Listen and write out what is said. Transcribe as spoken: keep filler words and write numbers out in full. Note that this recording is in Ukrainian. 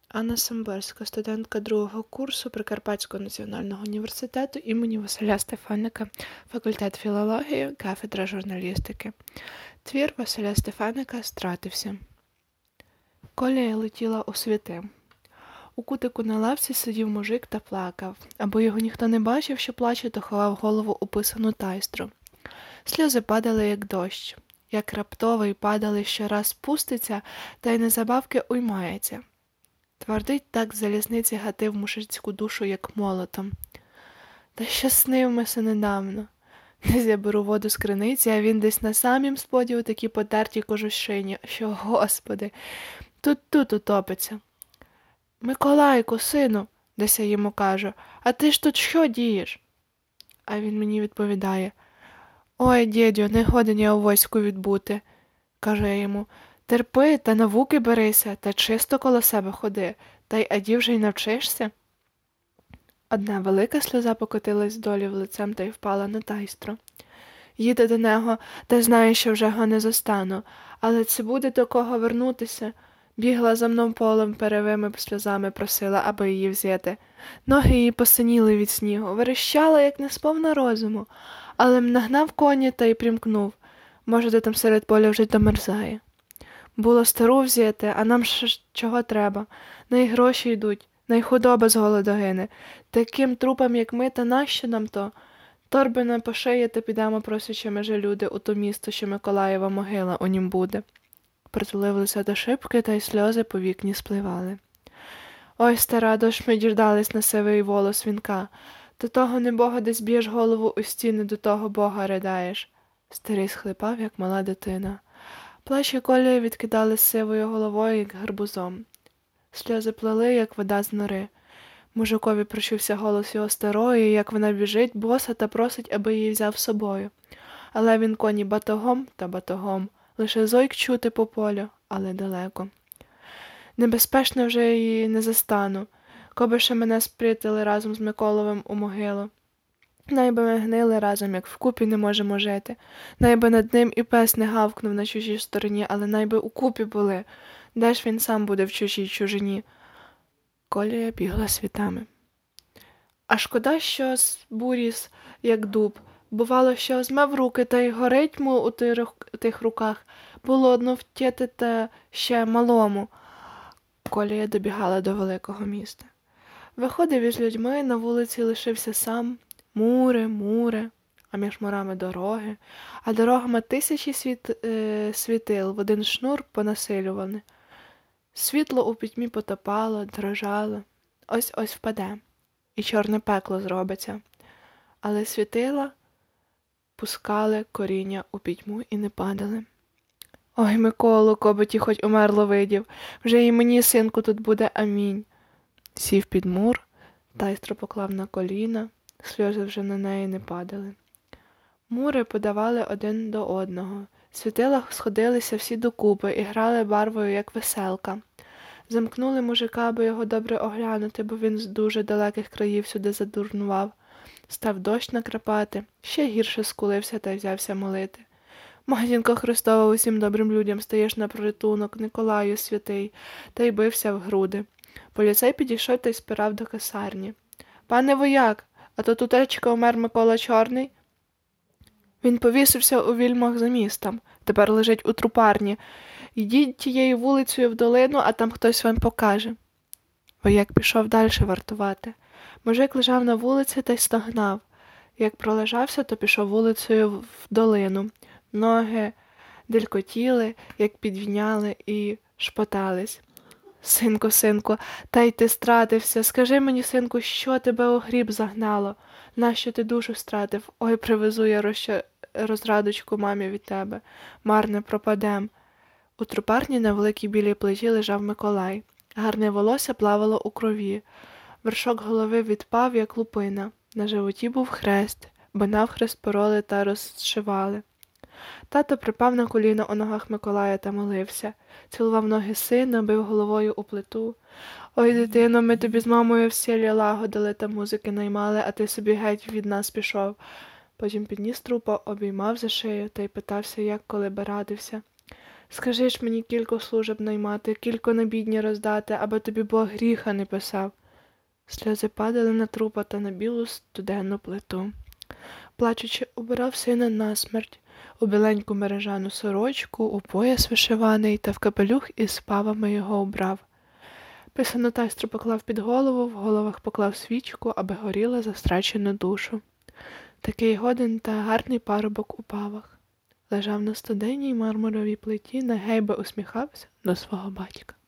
Анна Самборська, студентка другого курсу Прикарпатського національного університету імені Василя Стефаника, факультет філології, кафедра журналістики. Твір Василя Стефаника «Стратився». Колія летіла у світи. У кутику на лавці сидів мужик та плакав. Аби його ніхто не бачив, що плаче, то ховав голову у писану тайстру. Сльози падали, як дощ. Як раптовий падали, що раз спуститься, та й незабавки уймається. Твердить так залізниці гатив мужицьку душу, як молотом. Та що снив ми се недавно. Десь я беру воду з криниці, а він десь на самім споді у такій потертій кожушині, що, господи, тут-тут утопиться. Миколайку, сину, десь я йому кажу, а ти ж тут що дієш? А він мені відповідає, ой, дідю, не годен я у войську відбути. Кажу я йому, терпи та науки берися, та чисто коло себе ходи, та й аді вже й навчишся. Одна велика сльоза покотилась долі в лицем та й впала на тайстру. Їде до нього, та знає, що вже його не зостану, але це буде до кого вернутися. Бігла за мною полем перевими сльозами, просила, аби її взяти. Ноги її посиніли від снігу, верещала, як несповна розуму, але нагнав коні та й примкнув. Може, де там серед поля вже домерзає. Було стару взяти, а нам ще чого треба. Най гроші йдуть, най худоба з голоду гине. Таким трупам, як ми, та нащо нам то? Торби не пошиє, та підемо просячими же люди у то місто, що Миколаєва могила у нім буде. Притуливалися до шибки, та й сльози по вікні спливали. Ой, стара, дощ ми діждались на сивий волос вінка. До того небога десь б'єш голову у стіни, до того Бога ридаєш. Старий схлипав, як мала дитина. Плащ і Колія відкидали з сивою головою, як гарбузом. Сльози плели, як вода з нори. Мужикові прочувся голос його старої, як вона біжить, боса та просить, аби її взяв з собою. Але він коні батогом та батогом, лише зойк чути по полю, але далеко. Небезпечно вже її не застану, коби ще мене спритили разом з Миколовим у могилу. Найби ми гнили разом, як вкупі не можемо жити. Найби над ним і пес не гавкнув на чужій стороні, але найби укупі були. Де ж він сам буде в чужій чужині? Колія бігла світами. А шкода, що буріс, як дуб. Бувало, що змев руки, та й горить му у тих, у тих руках. Було одно втєти та ще малому. Колія добігала до великого міста. Виходив із людьми, на вулиці лишився сам. Мури, мури, а між мурами дороги, а дорогами тисячі світ, е, світил в один шнур понасилювали. Світло у пітьмі потопало, дрожало, ось-ось впаде, і чорне пекло зробиться. Але світила пускали коріння у пітьму і не падали. Ой, Миколу, коби ті хоч умерло видів, вже і мені, синку, тут буде амінь. Сів під мур, тайстро поклав на коліна, сльози вже на неї не падали. Мури подавали один до одного. Світила сходилися всі докупи і грали барвою, як веселка. Замкнули мужика, аби його добре оглянути, бо він з дуже далеких країв сюди задурнував. Став дощ накрапати, ще гірше скулився та й взявся молити. Матінко Христова, усім добрим людям стаєш на прорятунок, Николаю святий, та й бився в груди. Поліцей підійшов та й спирав до касарні. Пане вояк, а то тутечка умер Микола Чорний? Він повісився у вільмах за містом, тепер лежить у трупарні. Йдіть тією вулицею в долину, а там хтось вам покаже. Вояк пішов далі вартувати. Мужик лежав на вулиці та й стогнав. Як пролежався, то пішов вулицею в долину. Ноги делькотіли, як підвіняли і шпотались. Синку, синку, та й ти стратився. Скажи мені, синку, що тебе у гріб загнало? Нащо ти душу стратив? Ой, привезу я розча... розрадочку мамі від тебе. Марне пропадем. У трупарні на великій білій плиті лежав Миколай. Гарне волосся плавало у крові. Вершок голови відпав, як лупина. На животі був хрест, бо навхрест пороли та розшивали. Тато припав на коліна у ногах Миколая та молився. Цілував ноги сина, бив головою у плиту. Ой, дитино, ми тобі з мамою в селі лагодили та музики наймали, а ти собі геть від нас пішов. Потім підніс трупа, обіймав за шию та й питався, як коли би радився. Скажи ж мені кілько служеб наймати, кілько на бідні роздати, аби тобі Бог гріха не писав. Сльози падали на трупа та на білу студенну плиту. Плачучи, убирав сина насмерть, у біленьку мережану сорочку, у пояс вишиваний та в капелюх із павами його убрав. Писану тайстру поклав під голову, в головах поклав свічку, аби горіла за страчену душу. Такий годен та гарний парубок у павах. Лежав на студенній мармуровій плиті, нагейбе усміхався до свого батька.